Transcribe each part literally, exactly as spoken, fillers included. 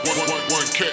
One, one, one K.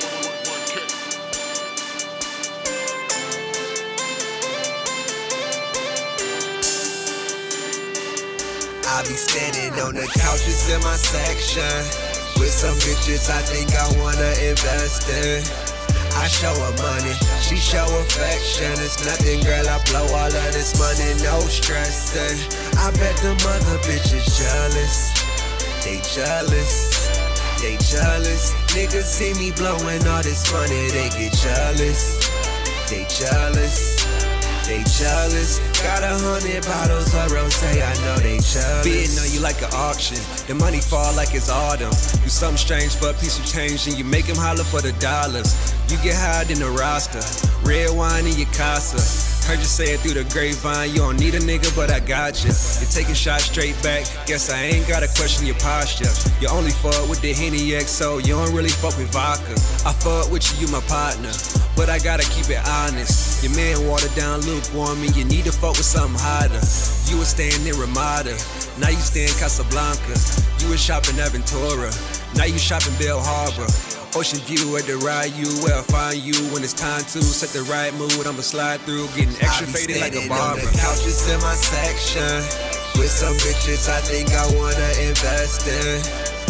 I be standing on the couches in my section with some bitches I think I wanna invest in. I show her money, she show affection. It's nothing, girl, I blow all of this money, no stressing. I bet them other bitches jealous. They jealous, they jealous. Niggas see me blowing all this money, they get jealous. They jealous, they jealous. Got a hundred bottles of rosé, I know they jealous. Bidding on you like an auction, the money fall like it's autumn. Do something strange for a piece of change and you make them holler for the dollars. You get higher than the roster, red wine in your casa. Heard you say it through the grapevine, you don't need a nigga, but I got you. You're taking shots straight back, guess I ain't gotta question your posture. You only fuck with the Henny X O, you don't really fuck with vodka. I fuck with you, you my partner, but I gotta keep it honest. Your man watered down lukewarm and you need to fuck with something hotter. You was staying in Ramada, now you stay in Casablanca. You was shopping Aventura, now you shopping Bell Harbor. Ocean view at the Ryu, where I find you when it's time to set the right mood. I'ma slide through, getting extra faded like a barber. On the couches in my section with some bitches I think I wanna invest in.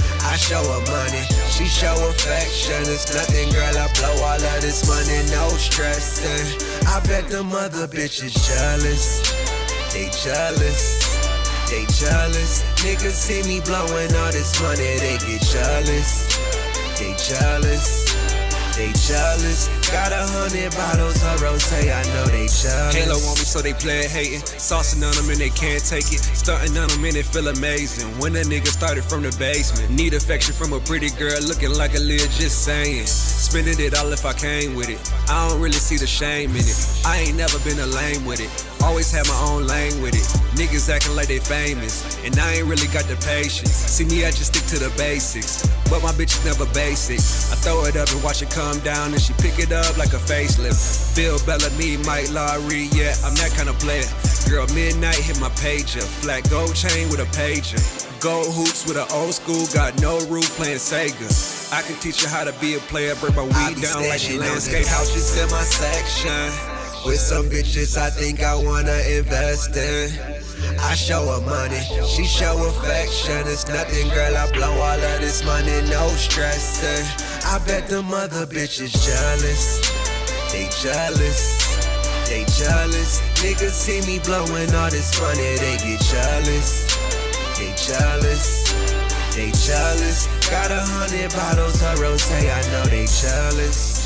I show her money, she show affection. It's nothing, girl, I blow all of this money, no stressing. I bet them other bitches jealous. They jealous, they jealous. Niggas see me blowing all this money, they get jealous. They jealous, they jealous. Got a hundred bottles of rosé, I know they jealous. Halo want me so they play it hating, saucing on them and they can't take it, stunting on them and they feel amazing. When a nigga started from the basement, need affection from a pretty girl looking like a lid, just saying. Spending it all if I came with it, I don't really see the shame in it. I ain't never been a lame with it, always had my own lane with it. Niggas acting like they famous, and I ain't really got the patience. See me, I just stick to the basics, but my bitch is never basic. I throw it up and watch it come down, and she pick it up like a facelift. Bill Bellamy, Mike Lowry, yeah, I'm that kind of player. Girl, midnight hit my pager, flat gold chain with a pager. Gold hoops with an old school, got no roof, playing Sega. I can teach you how to be a player, break my weed down like she landscape. Couches in my section with some bitches I think I wanna invest in. I show her money, she show affection. It's nothing, girl, I blow all of this money, no stressing. I bet them other bitches jealous. They jealous, they jealous. Niggas see me blowing all this money, they get jealous. They jealous, they jealous. Got a hundred bottles of rosé, I know they jealous.